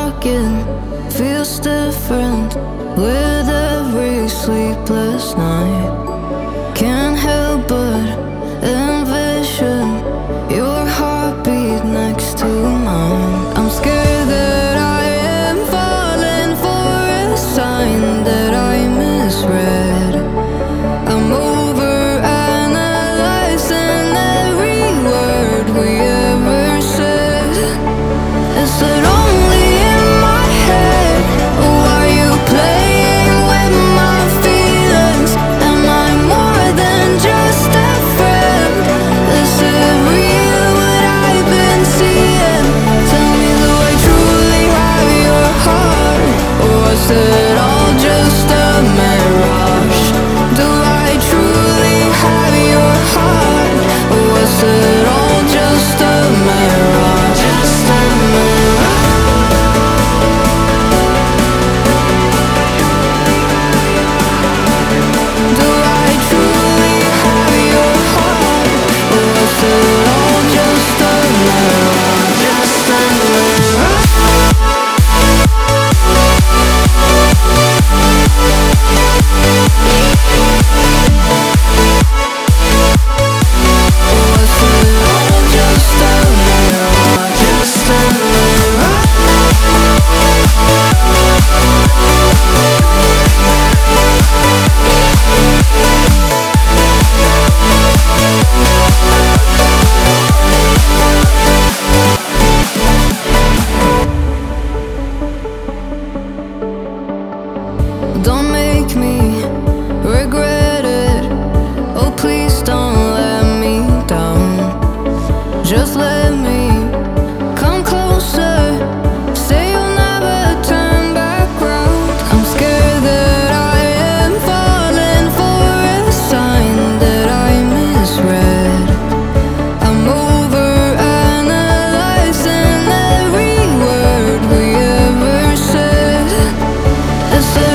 again. Feels different with every sleepless night. Can't help but envision your heartbeat next to mine. I'm scared that I am falling for a sign that I misread. I'm overanalyzing every word we ever said. Is it only in my head, or are you playing with my feelings? Am I more than just a friend? Is it real what I've been seeing? Tell me, do I truly have your heart, or was it all just a mirage? Do I truly have your heart, or was it all just a mirage? Just a mirage. Do I truly have your heart, or was it all just a mirage? Just a mirage. Was it all just a mirage? Just a mirage. Don't make me regret it. Oh, please don't let me down. Just let me come closer. Say you'll never turn back round. I'm scared that I am falling for a sign that I misread. I'm overanalyzing every word we ever said. Is it